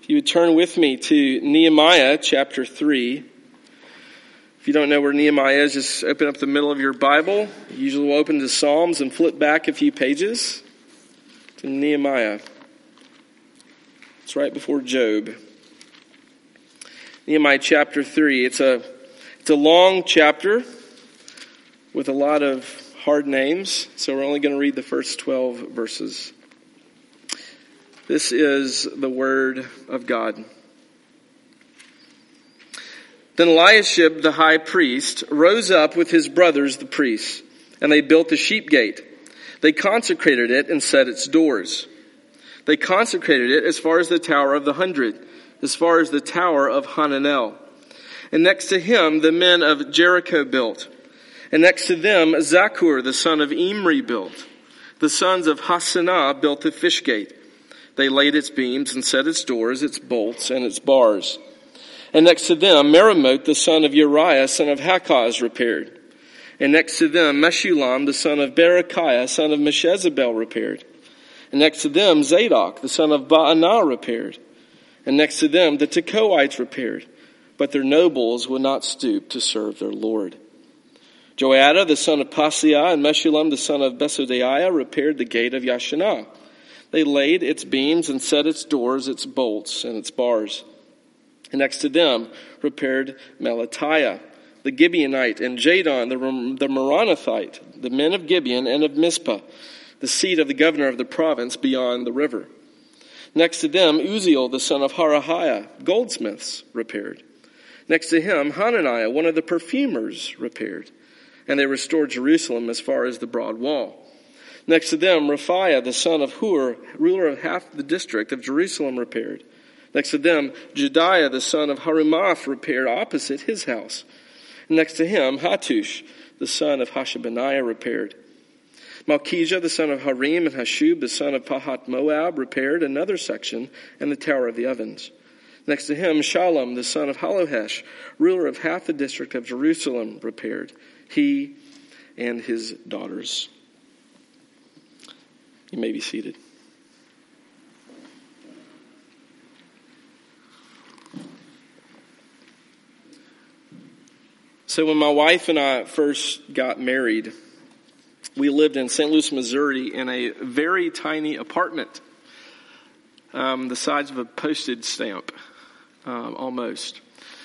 If you would turn with me to Nehemiah chapter 3. If you don't know where Nehemiah is, just open up the middle of your Bible. Usually we'll open to Psalms and flip back a few pages to Nehemiah. It's right before Job. Nehemiah chapter 3. It's a long chapter with a lot of hard names, so we're only going to read the first 12 verses. This is the word of God. Then Eliashib the high priest rose up with his brothers the priests, and they built the sheep gate. They consecrated it and set its doors. They consecrated it as far as the Tower of the 100, as far as the Tower of Hananel. And next to him the men of Jericho built. And next to them Zaccur the son of Imri built. The sons of Hassenaah built the fish gate. They laid its beams and set its doors, its bolts, and its bars. And next to them, Meremoth, the son of Uriah, son of Hakaz, repaired. And next to them, Meshullam, the son of Berechiah, son of Meshezabel, repaired. And next to them, Zadok, the son of Baanah, repaired. And next to them, the Tekoites repaired. But their nobles would not stoop to serve their Lord. Joiada, the son of Paseah, and Meshullam, the son of Besodeiah, repaired the gate of Yashanah. They laid its beams and set its doors, its bolts, and its bars. And next to them repaired Melatiah, the Gibeonite, and Jadon, the Meronothite, the men of Gibeon and of Mizpah, the seat of the governor of the province beyond the river. Next to them, Uzziel, the son of Harahiah, goldsmiths, repaired. Next to him, Hananiah, one of the perfumers, repaired. And they restored Jerusalem as far as the broad wall. Next to them, Raphiah, the son of Hur, ruler of half the district of Jerusalem, repaired. Next to them, Jediah, the son of Harimath, repaired opposite his house. Next to him, Hattush, the son of Hashabaniah, repaired. Malchijah, the son of Harim, and Hashub, the son of Pahat Moab, repaired another section and the Tower of the Ovens. Next to him, Shallum, the son of Halohesh, ruler of half the district of Jerusalem, repaired. He and his daughters. You may be seated. So when my wife and I first got married, we lived in St. Louis, Missouri in a very tiny apartment, the size of a postage stamp, almost.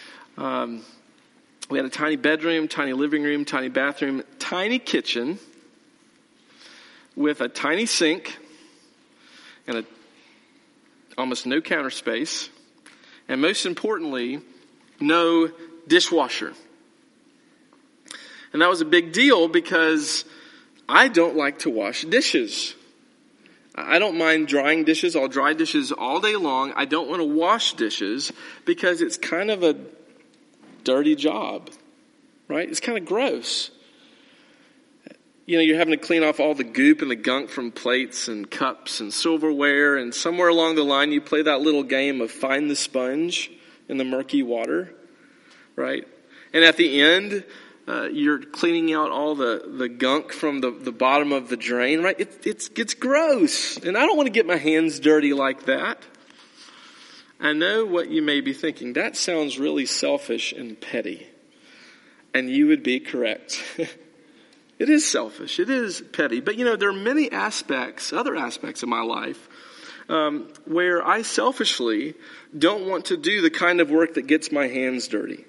We had a tiny bedroom, tiny living room, tiny bathroom, tiny kitchen, with a tiny sink and almost no counter space, and most importantly, no dishwasher. And that was a big deal because I don't like to wash dishes. I don't mind drying dishes. I'll dry dishes all day long. I don't want to wash dishes because it's kind of a dirty job, right? It's kind of gross. You know, you're having to clean off all the goop and the gunk from plates and cups and silverware. And somewhere along the line, you play that little game of find the sponge in the murky water, right? And at the end, you're cleaning out all the gunk from the bottom of the drain, right? It's gross. And I don't want to get my hands dirty like that. I know what you may be thinking. That sounds really selfish and petty. And you would be correct. It is selfish. It is petty. But, you know, there are many other aspects of my life, where I selfishly don't want to do the kind of work that gets my hands dirty.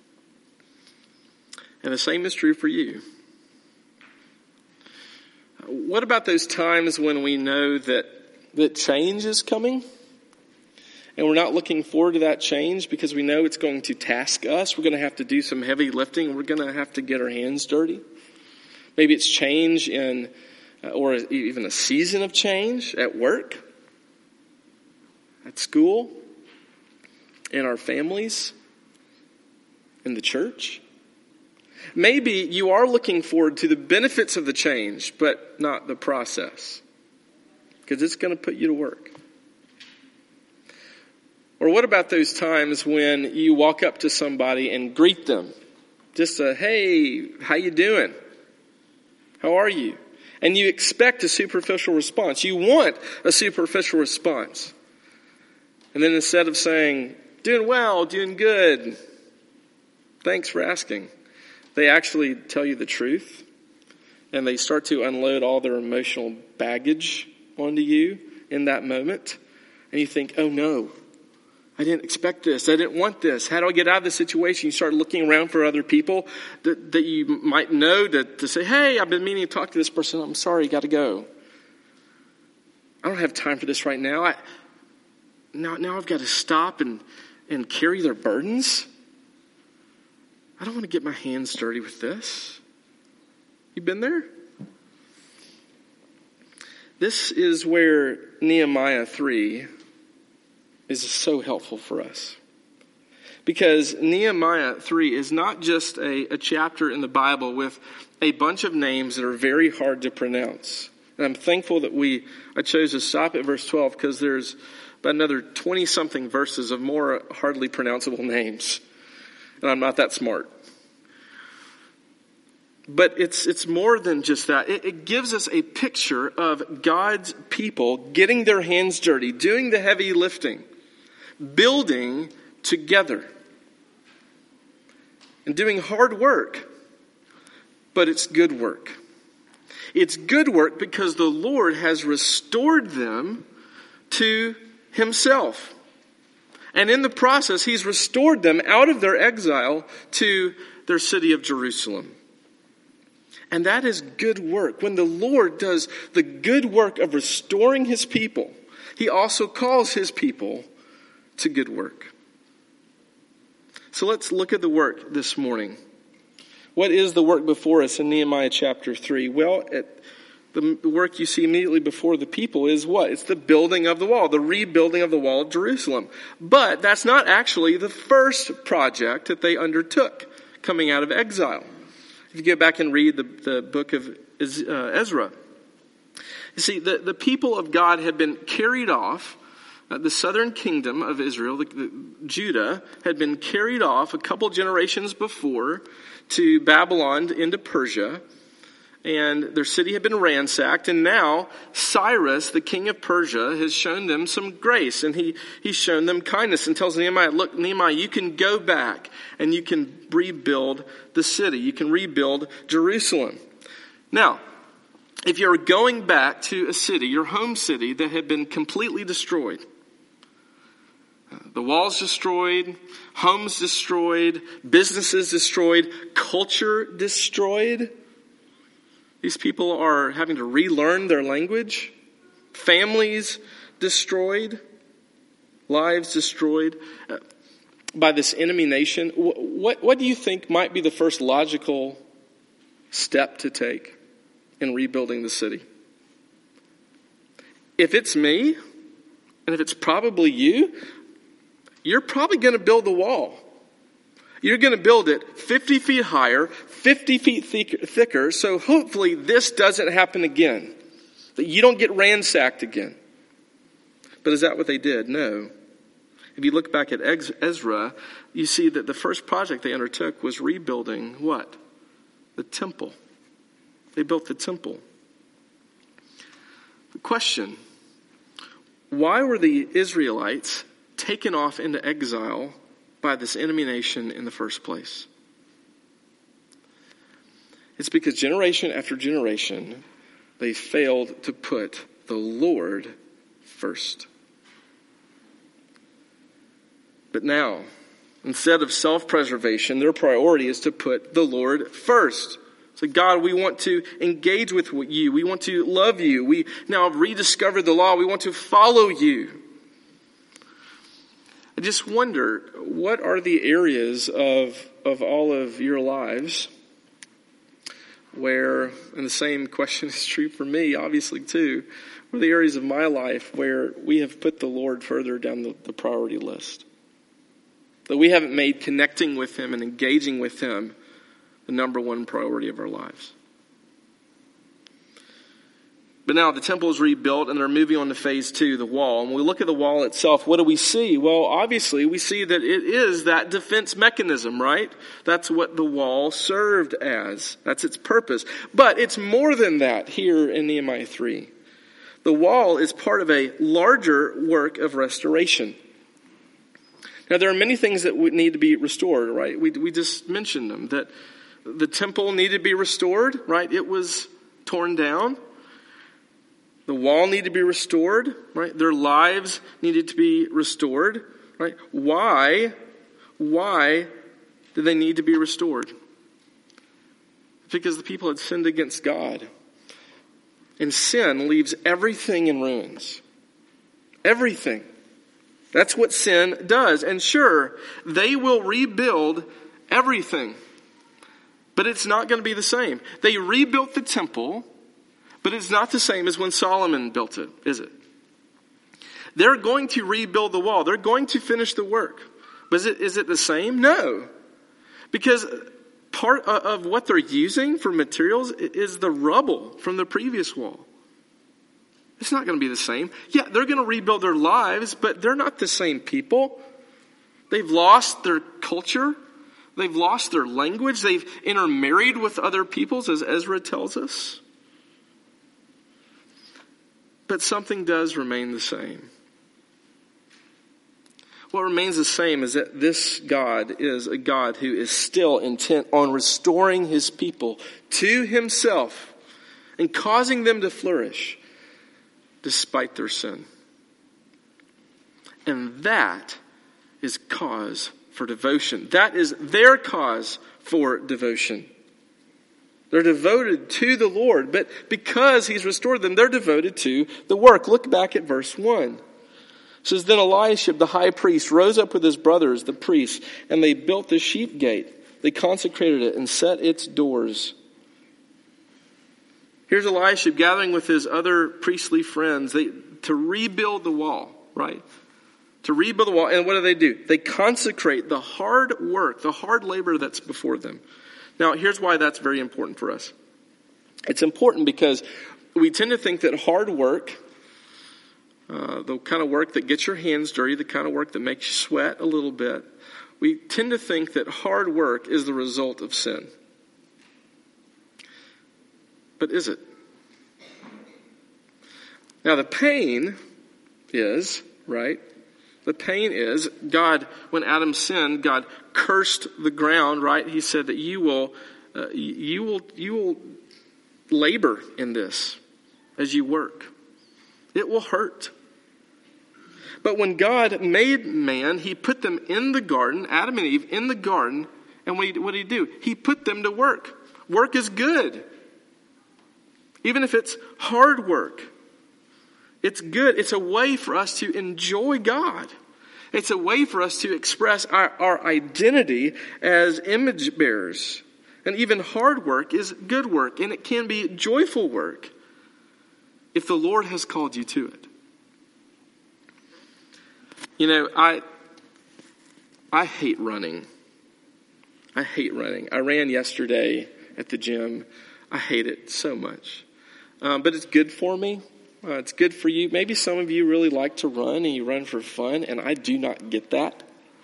And the same is true for you. What about those times when we know that change is coming? And we're not looking forward to that change because we know it's going to task us. We're going to have to do some heavy lifting. We're going to have to get our hands dirty. Maybe it's change or even a season of change at work, at school, in our families, in the church. Maybe you are looking forward to the benefits of the change, but not the process, because it's going to put you to work. Or what about those times when you walk up to somebody and greet them? Just a, hey, how you doing? How are you? And you expect a superficial response. You want a superficial response. And then instead of saying, doing well, doing good, thanks for asking, they actually tell you the truth. And they start to unload all their emotional baggage onto you in that moment. And you think, oh no, I didn't expect this. I didn't want this. How do I get out of this situation? You start looking around for other people that you might know to say, hey, I've been meaning to talk to this person. I'm sorry, you got to go. I don't have time for this right now. Now I've got to stop and carry their burdens. I don't want to get my hands dirty with this. You been there? This is where Nehemiah 3 is so helpful for us. Because Nehemiah 3 is not just a chapter in the Bible with a bunch of names that are very hard to pronounce. And I'm thankful that I chose to stop at verse 12 because there's about another 20-something verses of more hardly pronounceable names. And I'm not that smart. But it's more than just that. It gives us a picture of God's people getting their hands dirty, doing the heavy lifting, building together, and doing hard work. But it's good work. It's good work because the Lord has restored them to Himself. And in the process, He's restored them out of their exile to their city of Jerusalem. And that is good work. When the Lord does the good work of restoring His people, He also calls His people to good work. So let's look at the work this morning. What is the work before us in Nehemiah chapter 3? Well, the work you see immediately before the people is what? It's the building of the wall, the rebuilding of the wall of Jerusalem. But that's not actually the first project that they undertook coming out of exile. If you go back and read the book of Ezra, you see, the people of God had been carried off. The southern kingdom of Israel, Judah, had been carried off a couple generations before to Babylon into Persia. And their city had been ransacked. And now Cyrus, the king of Persia, has shown them some grace. And he's shown them kindness and tells Nehemiah, look, Nehemiah, you can go back and you can rebuild the city. You can rebuild Jerusalem. Now, if you're going back to a city, your home city, that had been completely destroyed, the walls destroyed, homes destroyed, businesses destroyed, culture destroyed. These people are having to relearn their language. Families destroyed. Lives destroyed by this enemy nation. What do you think might be the first logical step to take in rebuilding the city? If it's me, and if it's probably you, you're probably going to build the wall. You're going to build it 50 feet higher, 50 feet thicker, so hopefully this doesn't happen again. That you don't get ransacked again. But is that what they did? No. If you look back at Ezra, you see that the first project they undertook was rebuilding what? The temple. They built the temple. The question, why were the Israelites taken off into exile by this enemy nation in the first place? It's because generation after generation, they failed to put the Lord first. But now, instead of self-preservation, their priority is to put the Lord first. So God, we want to engage with you. We want to love you. We now have rediscovered the law. We want to follow you. I just wonder, what are the areas of all of your lives where, and the same question is true for me, obviously too, what are the areas of my life where we have put the Lord further down the priority list? That we haven't made connecting with Him and engaging with Him the number one priority of our lives. But now the temple is rebuilt and they're moving on to phase 2, the wall. And when we look at the wall itself, what do we see? Well, obviously we see that it is that defense mechanism, right? That's what the wall served as. That's its purpose. But it's more than that here in Nehemiah 3. The wall is part of a larger work of restoration. Now, there are many things that would need to be restored, right? We just mentioned them, that the temple needed to be restored, right? It was torn down. The wall needed to be restored, right? Their lives needed to be restored, right? Why did they need to be restored? Because the people had sinned against God. And sin leaves everything in ruins. Everything. That's what sin does. And sure, they will rebuild everything. But it's not going to be the same. They rebuilt the temple, but it's not the same as when Solomon built it, is it? They're going to rebuild the wall. They're going to finish the work. But is it the same? No. Because part of what they're using for materials is the rubble from the previous wall. It's not going to be the same. Yeah, they're going to rebuild their lives, but they're not the same people. They've lost their culture. They've lost their language. They've intermarried with other peoples, as Ezra tells us. But something does remain the same. What remains the same is that this God is a God who is still intent on restoring his people to himself and causing them to flourish despite their sin. And that is cause for devotion. That is their cause for devotion. They're devoted to the Lord, but because he's restored them, they're devoted to the work. Look back at verse 1. It says, then Eliashib, the high priest, rose up with his brothers, the priests, and they built the sheep gate. They consecrated it and set its doors. Here's Eliashib gathering with his other priestly friends to rebuild the wall, right? To rebuild the wall. And what do? They consecrate the hard work, the hard labor that's before them. Now, here's why that's very important for us. It's important because we tend to think that hard work, the kind of work that gets your hands dirty, the kind of work that makes you sweat a little bit, we tend to think that hard work is the result of sin. But is it? Now the pain is, right? The pain is God, when Adam sinned, God cursed the ground, right? He said that you will labor in this as you work. It will hurt. But when God made man, he put them in the garden, Adam and Eve, in the garden. And what did he do? He put them to work. Work is good. Even if it's hard work. It's good. It's a way for us to enjoy God. It's a way for us to express our identity as image bearers. And even hard work is good work. And it can be joyful work if the Lord has called you to it. You know, I hate running. I hate running. I ran yesterday at the gym. I hate it so much. But it's good for me. It's good for you. Maybe some of you really like to run and you run for fun, and I do not get that.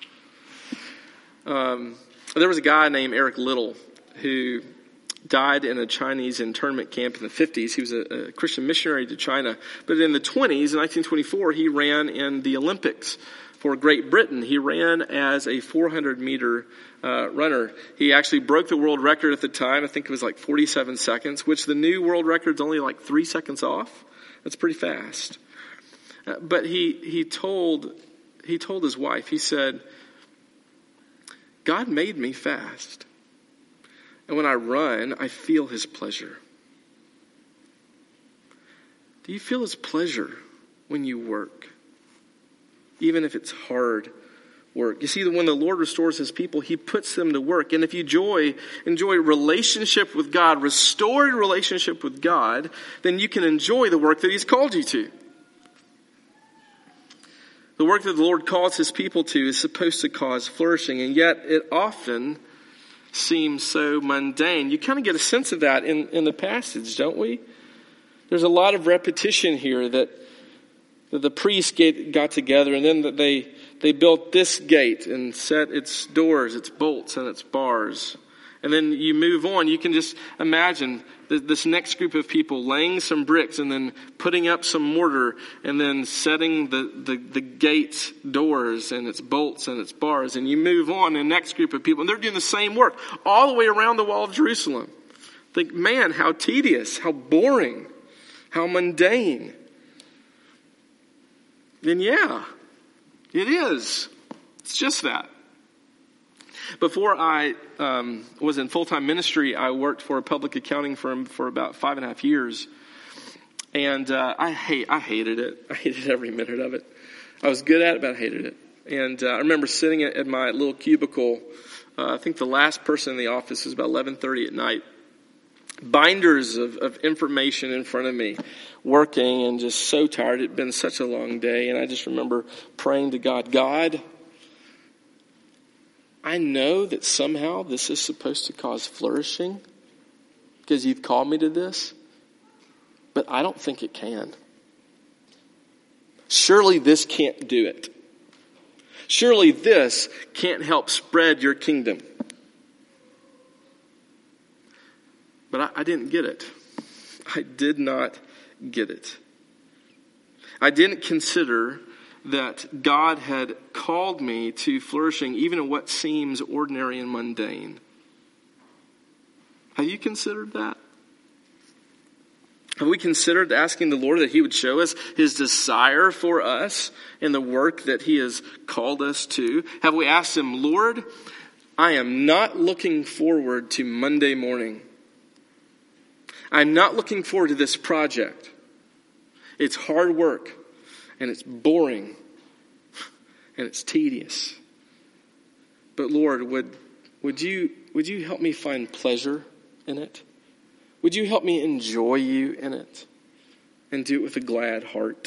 There was a guy named Eric Little who died in a Chinese internment camp in the 50s. He was a Christian missionary to China. But in the 20s, in 1924, he ran in the Olympics for Great Britain. He ran as a 400-meter runner. He actually broke the world record at the time. I think it was like 47 seconds, which the new world record's only like 3 seconds off. That's pretty fast. But he told his wife, he said, God made me fast. And when I run, I feel his pleasure. Do you feel his pleasure when you work? Even if it's hard work. You see, when the Lord restores his people, he puts them to work. And if you enjoy relationship with God, restored relationship with God, then you can enjoy the work that he's called you to. The work that the Lord calls his people to is supposed to cause flourishing, and yet it often seems so mundane. You kind of get a sense of that in the passage, don't we? There's a lot of repetition here that the priests got together, and then that they built this gate and set its doors, its bolts, and its bars. And then you move on. You can just imagine this next group of people laying some bricks and then putting up some mortar and then setting the gate doors and its bolts and its bars. And you move on, and the next group of people, and they're doing the same work all the way around the wall of Jerusalem. Think, man, how tedious, how boring, how mundane. Then yeah, it is. It's just that. Before I was in full-time ministry, I worked for a public accounting firm for about 5.5 years. And I hated it. I hated every minute of it. I was good at it, but I hated it. And I remember sitting at my little cubicle. I think the last person in the office was about 11:30 at night. Binders of information in front of me, working and just so tired. It had been such a long day. And I just remember praying to God, God, I know that somehow this is supposed to cause flourishing because you've called me to this, but I don't think it can. Surely this can't do it. Surely this can't help spread your kingdom. But I didn't get it. I did not get it. I didn't consider that God had called me to flourishing even in what seems ordinary and mundane. Have you considered that? Have we considered asking the Lord that He would show us His desire for us in the work that He has called us to? Have we asked Him, Lord, I am not looking forward to Monday morning. I'm not looking forward to this project. It's hard work. And it's boring. And it's tedious. But Lord, would you help me find pleasure in it? Would you help me enjoy you in it? And do it with a glad heart?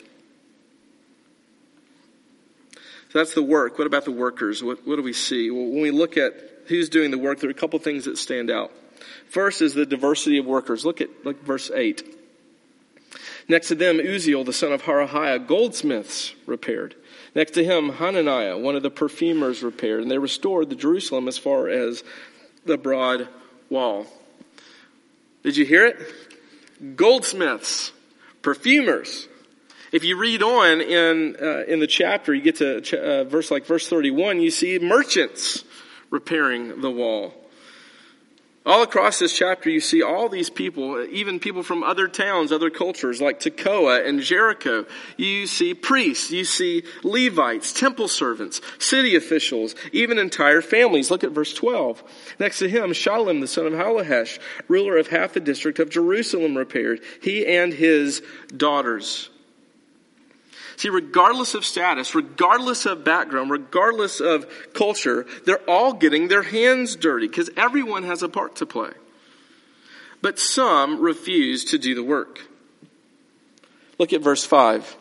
So that's the work. What about the workers? What do we see? Well, when we look at who's doing the work, there are a couple things that stand out. First is the diversity of workers. Look at verse 8. Next to them, Uzziel, the son of Harahiah, goldsmiths repaired. Next to him, Hananiah, one of the perfumers, repaired. And they restored the Jerusalem as far as the broad wall. Did you hear it? Goldsmiths, perfumers. If you read on in the chapter, you get to verse 31, you see merchants repairing the wall. All across this chapter, you see all these people, even people from other towns, other cultures like Tekoa and Jericho. You see priests, you see Levites, temple servants, city officials, even entire families. Look at verse 12. Next to him, Shallum, the son of Halahesh, ruler of half the district of Jerusalem, repaired. He and his daughters. See, regardless of status, regardless of background, regardless of culture, they're all getting their hands dirty because everyone has a part to play. But some refuse to do the work. Look at verse 5.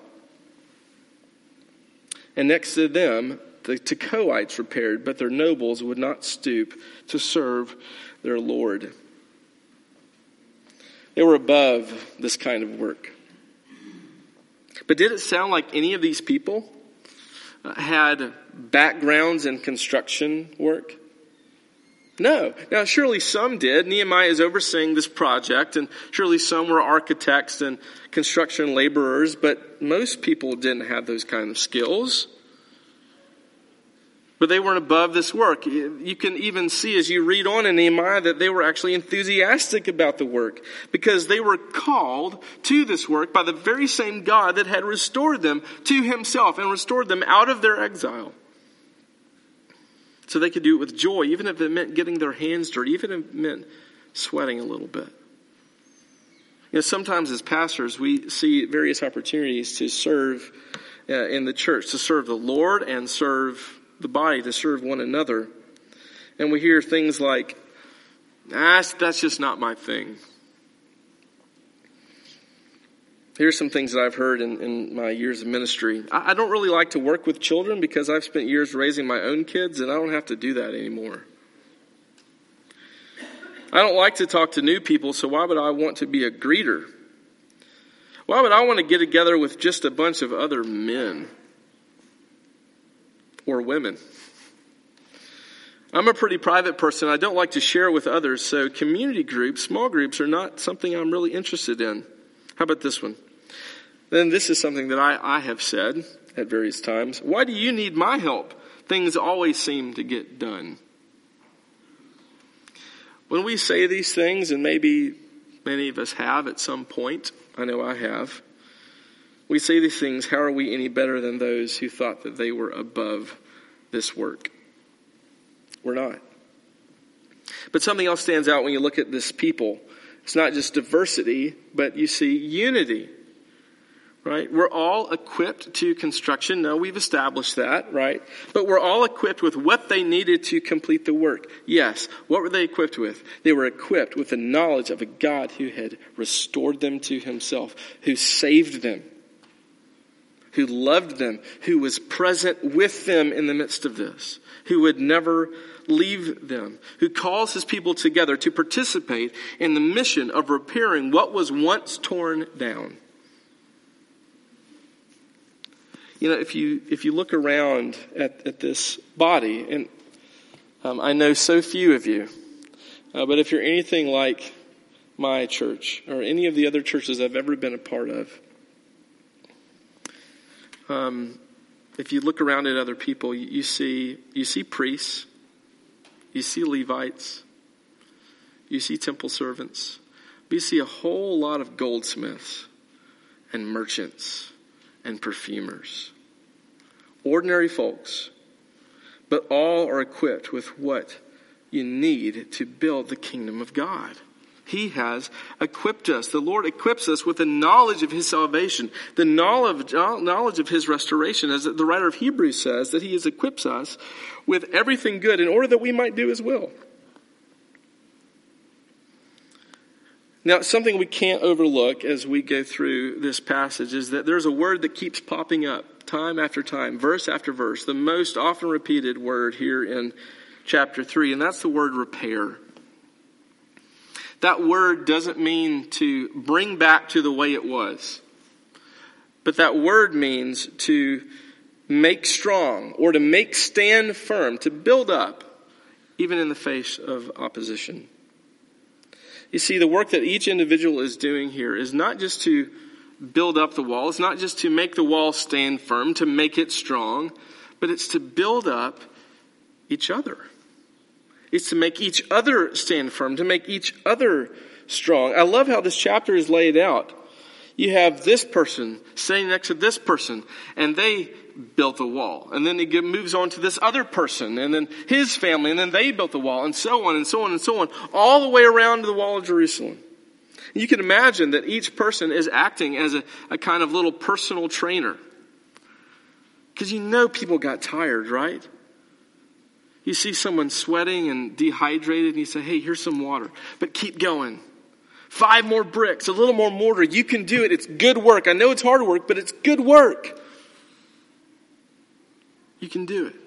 And next to them, the Tekoites repaired, but their nobles would not stoop to serve their Lord. They were above this kind of work. But did it sound like any of these people had backgrounds in construction work? No. Now, surely some did. Nehemiah is overseeing this project, and surely some were architects and construction laborers, but most people didn't have those kind of skills. But they weren't above this work. You can even see as you read on in Nehemiah that they were actually enthusiastic about the work because they were called to this work by the very same God that had restored them to Himself and restored them out of their exile. So they could do it with joy, even if it meant getting their hands dirty, even if it meant sweating a little bit. You know, sometimes as pastors, we see various opportunities to serve in the church, to serve the Lord and serve the body, to serve one another. And we hear things like, that's just not my thing. Here's some things that I've heard in my years of ministry. I don't really like to work with children because I've spent years raising my own kids and I don't have to do that anymore. I don't like to talk to new people, so why would I want to be a greeter? Why would I want to get together with just a bunch of other men? Or women. I'm a pretty private person. I don't like to share with others, so community groups, small groups, are not something I'm really interested in. How about this one? Then this is something that I have said at various times. Why do you need my help? Things always seem to get done. When we say these things, and maybe many of us have at some point, I know I have, we say these things, how are we any better than those who thought that they were above this work? We're not. But something else stands out when you look at this people. It's not just diversity, but you see unity. Right? We're all equipped to construction. No, we've established that, right? But we're all equipped with what they needed to complete the work. Yes. What were they equipped with? They were equipped with the knowledge of a God who had restored them to himself, who saved them, who loved them, who was present with them in the midst of this, who would never leave them, who calls his people together to participate in the mission of repairing what was once torn down. You know, if you look around at this body, and I know so few of you, but if you're anything like my church or any of the other churches I've ever been a part of, if you look around at other people, you see priests, you see Levites, you see temple servants, but you see a whole lot of goldsmiths and merchants and perfumers. Ordinary folks, but all are equipped with what you need to build the kingdom of God. He has equipped us. The Lord equips us with the knowledge of his salvation, the knowledge of his restoration, as the writer of Hebrews says, that he equips us with everything good in order that we might do his will. Now, something we can't overlook as we go through this passage is that there's a word that keeps popping up time after time, verse after verse, the most often repeated word here in chapter 3, and that's the word repair. That word doesn't mean to bring back to the way it was, but that word means to make strong or to make stand firm, to build up, even in the face of opposition. You see, the work that each individual is doing here is not just to build up the wall. It's not just to make the wall stand firm, to make it strong, but it's to build up each other. It's to make each other stand firm, to make each other strong. I love how this chapter is laid out. You have this person sitting next to this person, and they built the wall. And then he moves on to this other person, and then his family, and then they built the wall, and so on and so on and so on, all the way around to the wall of Jerusalem. You can imagine that each person is acting as a kind of little personal trainer. Because you know people got tired, right? You see someone sweating and dehydrated, and you say, hey, here's some water. But keep going. 5 more bricks, a little more mortar. You can do it. It's good work. I know it's hard work, but it's good work. You can do it.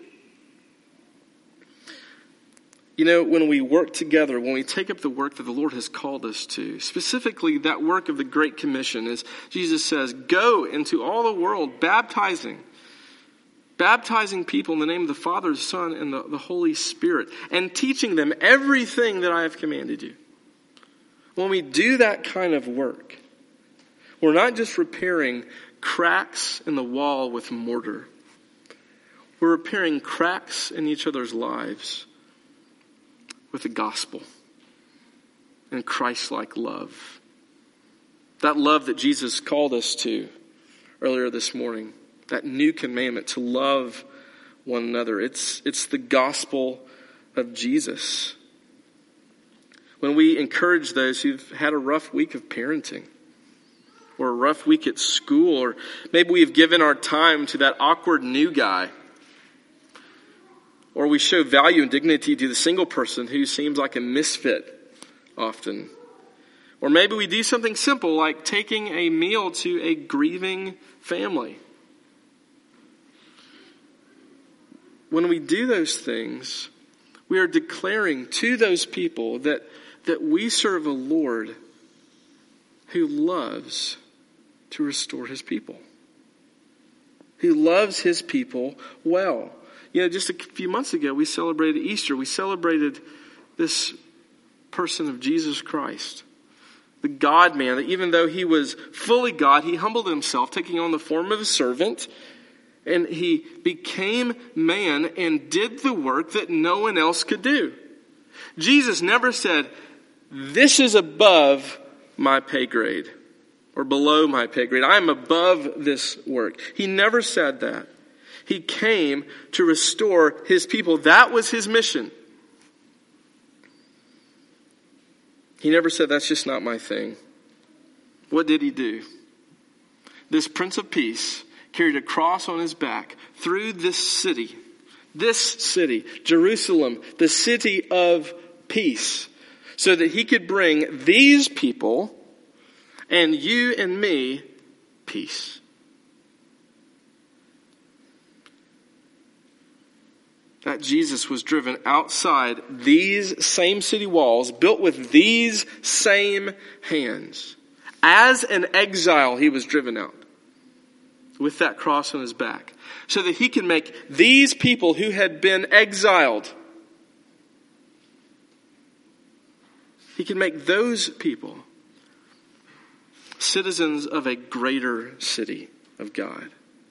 You know, when we work together, when we take up the work that the Lord has called us to, specifically that work of the Great Commission, as Jesus says, go into all the world baptizing people in the name of the Father, the Son, and the Holy Spirit, and teaching them everything that I have commanded you. When we do that kind of work, we're not just repairing cracks in the wall with mortar. We're repairing cracks in each other's lives with the gospel and Christ-like love. That love that Jesus called us to earlier this morning. That new commandment to love one another. It's the gospel of Jesus. When we encourage those who've had a rough week of parenting, or a rough week at school, or maybe we've given our time to that awkward new guy, or we show value and dignity to the single person who seems like a misfit often. Or maybe we do something simple like taking a meal to a grieving family. When we do those things, we are declaring to those people that we serve a Lord who loves to restore his people. Who loves his people well. just a few months ago, we celebrated Easter. We celebrated this person of Jesus Christ, the God-man, that even though he was fully God, he humbled himself, taking on the form of a servant, and he became man and did the work that no one else could do. Jesus never said, this is above my pay grade or below my pay grade. I am above this work. He never said that. He came to restore his people. That was his mission. He never said, that's just not my thing. What did he do? This Prince of Peace carried a cross on his back through this city, Jerusalem, the city of peace, so that he could bring these people and you and me peace. That Jesus was driven outside these same city walls, built with these same hands. As an exile, he was driven out with that cross on his back, so that he can make these people who had been exiled, he can make those people citizens of a greater city of God.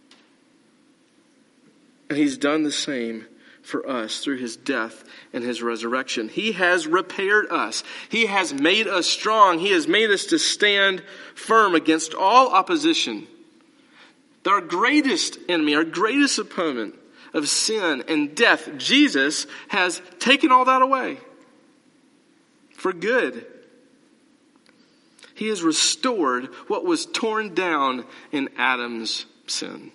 And he's done the same for us through his death and his resurrection. He has repaired us. He has made us strong. He has made us to stand firm against all opposition. Our greatest enemy, our greatest opponent of sin and death, Jesus has taken all that away for good. He has restored what was torn down in Adam's sin.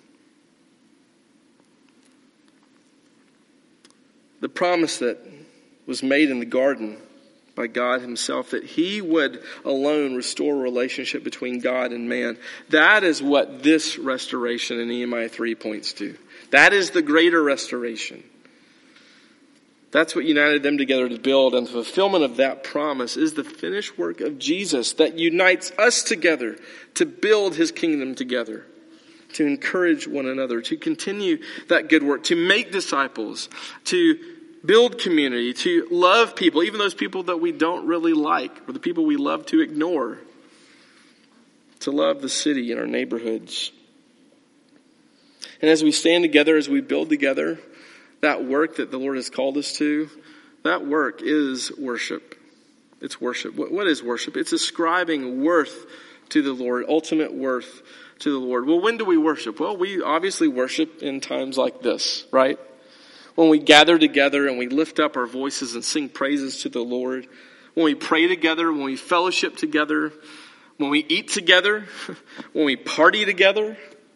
The promise that was made in the garden by God himself, that he would alone restore a relationship between God and man. That is what this restoration in Nehemiah 3 points to. That is the greater restoration. That's what united them together to build, and the fulfillment of that promise is the finished work of Jesus that unites us together to build his kingdom together, to encourage one another, to continue that good work, to make disciples, to build community, to love people, even those people that we don't really like, or the people we love to ignore, to love the city and our neighborhoods. And as we stand together, as we build together, that work that the Lord has called us to, that work is worship. It's worship. What is worship? It's ascribing worth to the Lord, ultimate worth to the Lord. Well, when do we worship? Well, we obviously worship in times like this, right? When we gather together and we lift up our voices and sing praises to the Lord. When we pray together, when we fellowship together, when we eat together, when we party together,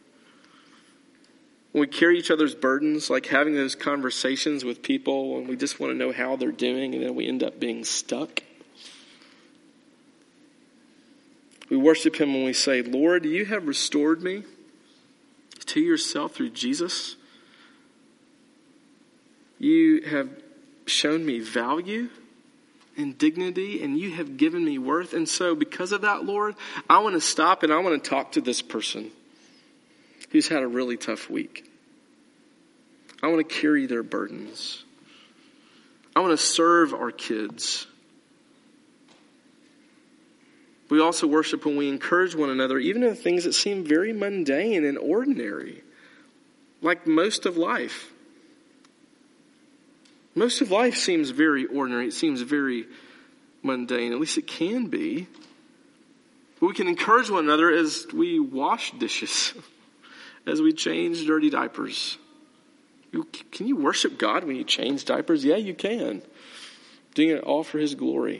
when we carry each other's burdens, like having those conversations with people and we just want to know how they're doing and then we end up being stuck. We worship him when we say, Lord, you have restored me to yourself through Jesus. You have shown me value and dignity, and you have given me worth. And so because of that, Lord, I want to stop and I want to talk to this person who's had a really tough week. I want to carry their burdens. I want to serve our kids. We also worship when we encourage one another, even in things that seem very mundane and ordinary, like most of life. Most of life seems very ordinary. It seems very mundane. At least it can be. But we can encourage one another as we wash dishes, as we change dirty diapers. Can you worship God when you change diapers? Yeah, you can. Doing it all for his glory.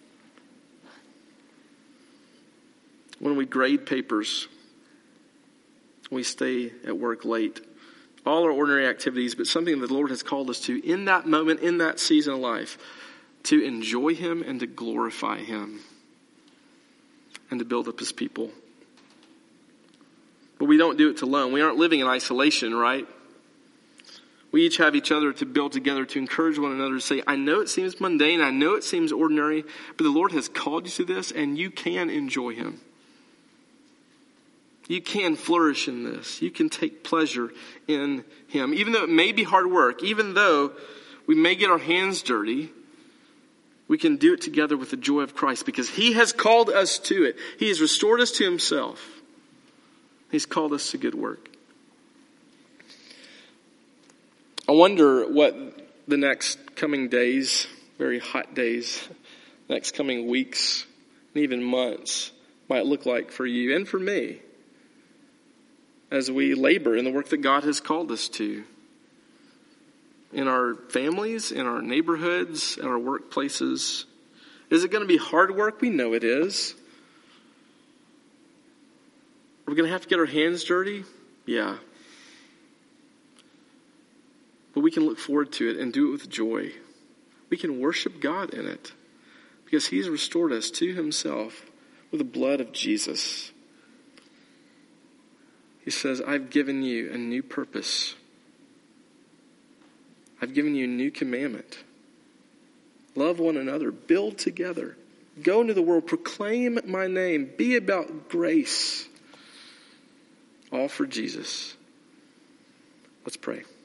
When we grade papers, we stay at work late. All our ordinary activities, but something that the Lord has called us to in that moment, in that season of life, to enjoy him and to glorify him and to build up his people. But we don't do it alone. We aren't living in isolation, right? We each have each other to build together, to encourage one another, to say, I know it seems mundane, I know it seems ordinary, but the Lord has called you to this and you can enjoy him. You can flourish in this. You can take pleasure in Him. Even though it may be hard work, even though we may get our hands dirty, we can do it together with the joy of Christ because He has called us to it. He has restored us to Himself. He's called us to good work. I wonder what the next coming days, very hot days, next coming weeks, and even months might look like for you and for me as we labor in the work that God has called us to. In our families, in our neighborhoods, in our workplaces. Is it going to be hard work? We know it is. Are we going to have to get our hands dirty? Yeah. But we can look forward to it and do it with joy. We can worship God in it because He's restored us to Himself with the blood of Jesus. He says, I've given you a new purpose. I've given you a new commandment. Love one another. Build together. Go into the world. Proclaim my name. Be about grace. All for Jesus. Let's pray.